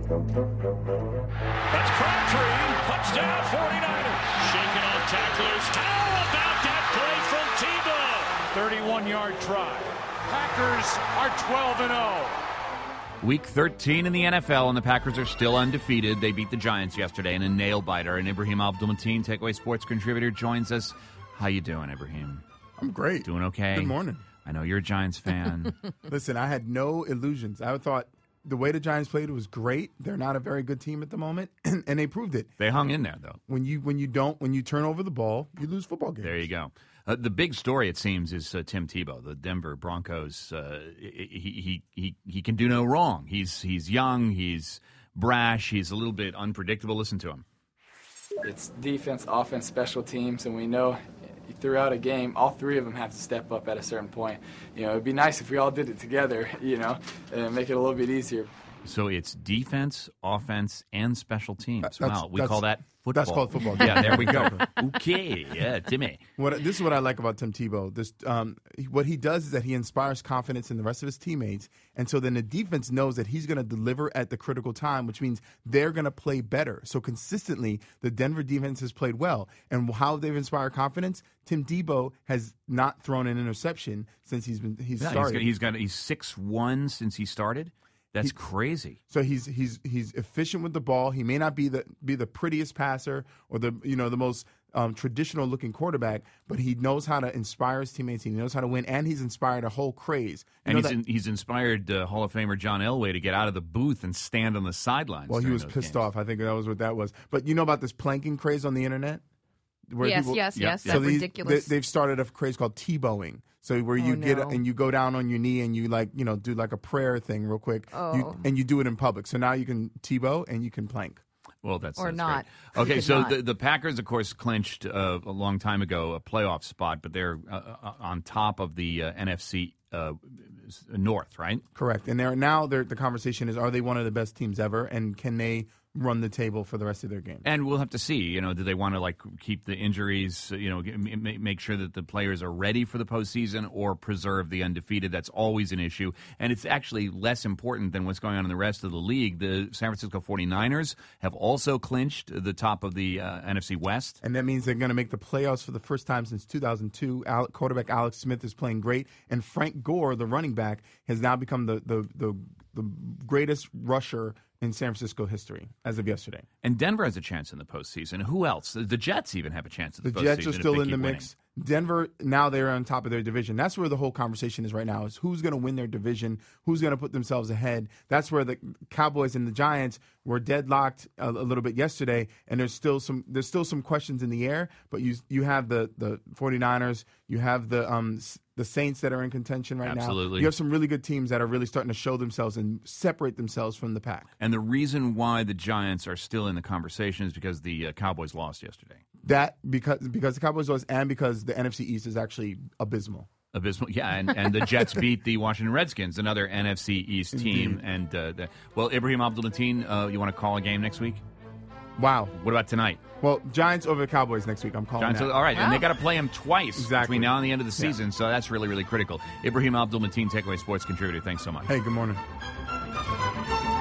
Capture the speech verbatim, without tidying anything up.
That's Crabtree. Touchdown, forty-niners. Shaking off tacklers. How about that play from Tebow? thirty-one-yard try. Packers are twelve and oh. Week thirteen in the N F L, and the Packers are still undefeated. They beat the Giants yesterday in a nail-biter, and Ibrahim Abdul-Mateen, Takeaway Sports contributor, joins us. How you doing, Ibrahim? I'm great. Doing okay? Good morning. I know you're a Giants fan. Listen, I had no illusions. I thought the way the Giants played was great. They're not a very good team at the moment, and, and they proved it. They hung in there, though. When you when you don't, when you turn over the ball, you lose football games. There you go. Uh, the big story, it seems, is uh, Tim Tebow, the Denver Broncos. Uh, he, he he he can do no wrong. He's he's young. He's brash. He's a little bit unpredictable. Listen to him. It's defense, offense, special teams, and we know throughout a game, all three of them have to step up at a certain point. You know, it'd be nice if we all did it together, you know, and make it a little bit easier. So it's defense, offense, and special teams. That's, wow, we call that football. That's called football. Yeah, there we go. Okay, yeah, Timmy. What this is what I like about Tim Tebow. This, um, what he does is that he inspires confidence in the rest of his teammates, and so then the defense knows that he's going to deliver at the critical time, which means they're going to play better. So consistently, the Denver defense has played well, and how they've inspired confidence. Tim Tebow has not thrown an interception since he's been he's yeah, started. He's got, he's got he's six one since he started. That's He- crazy. So he's he's he's efficient with the ball. He may not be the be the prettiest passer or the you know the most um, traditional looking quarterback, but he knows how to inspire his teammates. He knows how to win, and he's inspired a whole craze. You And know he's that- in, he's inspired uh, Hall of Famer John Elway to get out of the booth and stand on the sidelines. well, he during was those pissed games. off. I think that was what that was. But you know about this planking craze on the internet? Where Yes, people- yes, Yeah. yes. So That's these- ridiculous. They, have started a craze called T-bowing. So where you Oh, get no. and you go down on your knee and you like you know do like a prayer thing real quick. Oh. You, and you do it in public. So now you can T-bow and you can plank. Well, that's Or that's not. great. Okay, You could so not. the, the Packers, of course, clinched uh, a long time ago a playoff spot, but they're uh, uh, on top of the uh, N F C uh, North, right? Correct. And they're now they're, the conversation is: are they one of the best teams ever, and can they run the table for the rest of their game? And we'll have to see. You know, do they want to like keep the injuries? You know, g- m- make sure that the players are ready for the postseason, or preserve the undefeated? That's always an issue, and it's actually less important than what's going on in the rest of the league. The San Francisco forty-niners have also clinched the top of the uh, N F C West. And that means they're going to make the playoffs for the first time since two thousand two. Al- quarterback Alex Smith is playing great, and Frank Gore, the running back, has now become the the the, the greatest rusher in San Francisco history as of yesterday. And Denver has a chance in the postseason. Who else? The Jets even have a chance in the, The postseason. Jets are if still they in the keep mix. Denver, now they're on top of their division. That's where the whole conversation is right now, is who's going to win their division, who's going to put themselves ahead. That's where the Cowboys and the Giants were deadlocked a, a little bit yesterday, and there's still some there's still some questions in the air, but you you have the, the forty-niners, you have the um the Saints that are in contention right now. Absolutely. You have some really good teams that are really starting to show themselves and separate themselves from the pack. And the reason why the Giants are still in the conversation is because the uh, Cowboys lost yesterday. That because because the Cowboys lost and because the N F C East is actually abysmal. Abysmal, yeah, and, and the Jets beat the Washington Redskins, another N F C East team. Indeed. And uh, the, well, Ibrahim Abdul-Mateen, uh, you want to call a game next week? Wow. What about tonight? Well, Giants over the Cowboys next week. I'm calling Giants, that. all right, and they Wow. got to play them twice Exactly. between now and the end of the Yeah. season, so that's really, really critical. Ibrahim Abdul-Mateen, Takeaway Sports contributor, thanks so much. Hey, good morning.